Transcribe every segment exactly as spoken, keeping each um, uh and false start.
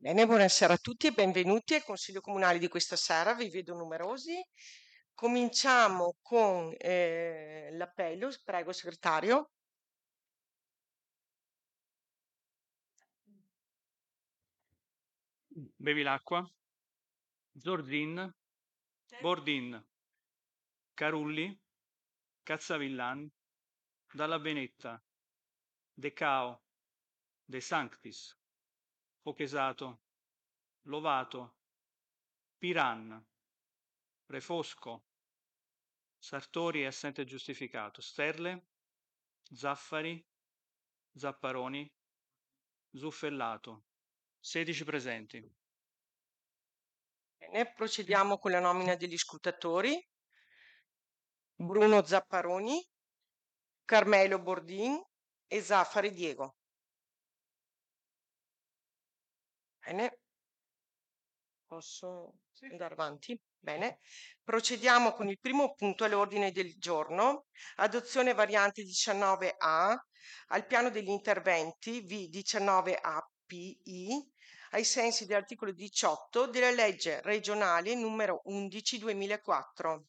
Bene, buonasera a tutti e benvenuti al Consiglio Comunale di questa sera. Vi vedo numerosi. Cominciamo con eh, l'appello. Prego, segretario. Bevi l'acqua. Zordin, Bordin, Carulli, Cazzavillan, Dalla Benetta, De Cao, De Sanctis, Fochesato, Lovato, Piran, Refosco, Sartori è assente giustificato, Sterle, Zaffari, Zapparoni, Zuffellato, sedici presenti. Bene, procediamo con la nomina degli scrutatori. Bruno Zapparoni, Carmelo Bordin e Zaffari Diego. Bene. Posso andare avanti? Bene. Procediamo con il primo punto all'ordine del giorno, adozione variante diciannove A al piano degli interventi V diciannove A P I ai sensi dell'articolo diciotto della legge regionale numero undici duemilaquattro.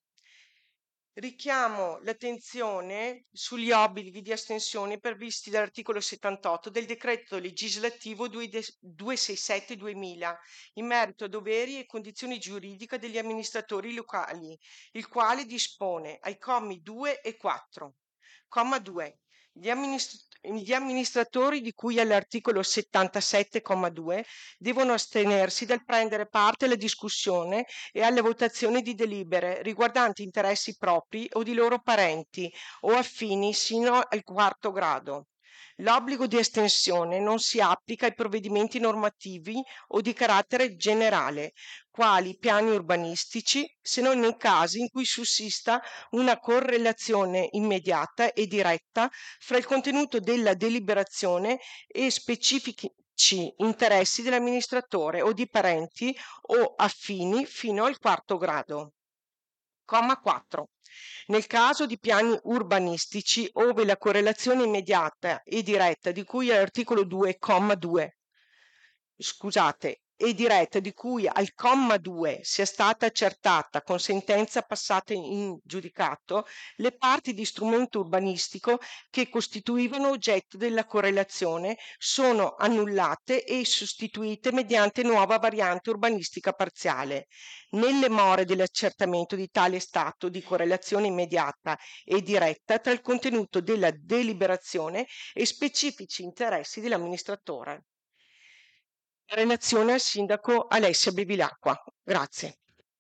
Richiamo l'attenzione sugli obblighi di astensione previsti dall'articolo settantotto del decreto legislativo duecentosessantasette duemila in merito a doveri e condizioni giuridiche degli amministratori locali, il quale dispone ai commi due e quattro. Comma due. Gli, amministr- gli amministratori di cui all'articolo settantasette, comma due, devono astenersi dal prendere parte alla discussione e alla votazione di delibere riguardanti interessi propri o di loro parenti o affini sino al quarto grado. L'obbligo di estensione non si applica ai provvedimenti normativi o di carattere generale, quali piani urbanistici, se non nei casi in cui sussista una correlazione immediata e diretta fra il contenuto della deliberazione e specifici interessi dell'amministratore o di parenti o affini fino al quarto grado. Comma quattro. Nel caso di piani urbanistici ove la correlazione immediata e diretta di cui all'articolo due, comma due, scusate, e diretta di cui al comma due sia stata accertata con sentenza passata in giudicato le parti di strumento urbanistico che costituivano oggetto della correlazione sono annullate e sostituite mediante nuova variante urbanistica parziale. Nelle more dell'accertamento di tale stato di correlazione immediata e diretta tra il contenuto della deliberazione e specifici interessi dell'amministratore. Relazione al sindaco Alessia Bevilacqua. Grazie.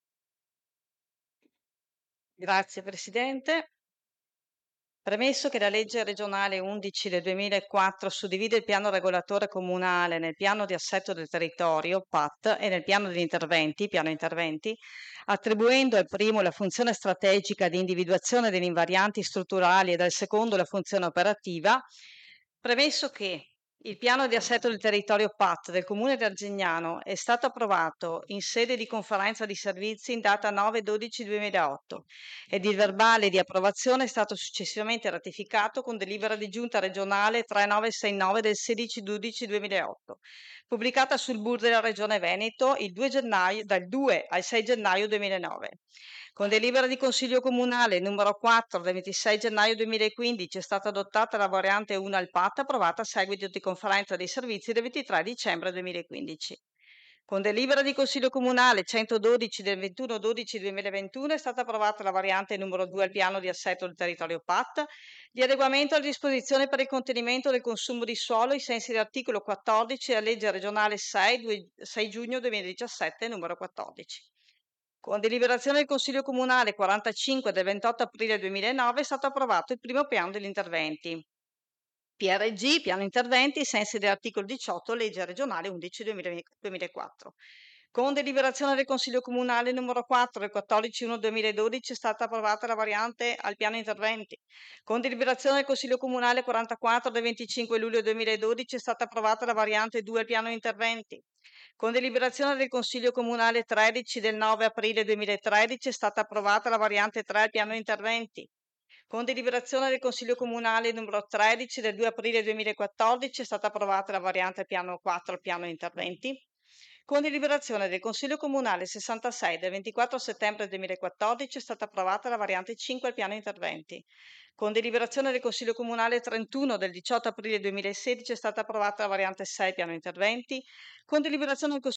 Grazie Presidente. Premesso che la legge regionale undici del duemilaquattro suddivide il piano regolatore comunale nel piano di assetto del territorio, P A T, e nel piano degli interventi, piano interventi, attribuendo al primo la funzione strategica di individuazione degli invarianti strutturali e al secondo la funzione operativa, premesso che il piano di assetto del territorio P A T del Comune di Arzignano è stato approvato in sede di conferenza di servizi in data nove dodici duemilaotto ed il verbale di approvazione è stato successivamente ratificato con delibera di giunta regionale trentanove sessantanove del sedici dodici duemilaotto, pubblicata sul B U R della Regione Veneto il due gennaio, dal due al sei gennaio duemilanove. Con delibera di Consiglio Comunale numero quattro del ventisei gennaio duemilaquindici è stata adottata la variante uno al P A T approvata a seguito di conferenza dei servizi del ventitré dicembre duemilaquindici. Con delibera di Consiglio Comunale centododici del ventuno dodici duemilaventuno è stata approvata la variante numero due al piano di assetto del territorio P A T di adeguamento alle disposizioni per il contenimento del consumo di suolo ai sensi dell'articolo quattordici della legge regionale sei, sei giugno duemiladiciassette numero quattordici. Con deliberazione del Consiglio Comunale quarantacinque del ventotto aprile duemilanove è stato approvato il primo piano degli interventi. P R G, piano interventi, ai sensi dell'articolo diciotto, legge regionale undici duemilaquattro. Con deliberazione del Consiglio Comunale numero quattro del quattordici uno duemiladodici è stata approvata la variante al piano interventi. Con deliberazione del Consiglio Comunale quarantaquattro del venticinque luglio duemiladodici è stata approvata la variante due al piano interventi. Con deliberazione del Consiglio Comunale tredici del nove aprile duemilatredici è stata approvata la variante tre al piano interventi. Con deliberazione del Consiglio Comunale numero tredici del due aprile duemilaquattordici è stata approvata la variante piano quattro al piano interventi. Con deliberazione del Consiglio Comunale sessantasei del ventiquattro settembre duemilaquattordici è stata approvata la variante cinque al piano interventi. Con deliberazione del Consiglio Comunale trentuno del diciotto aprile duemilasedici è stata approvata la variante sei piano interventi. Con deliberazione del Consiglio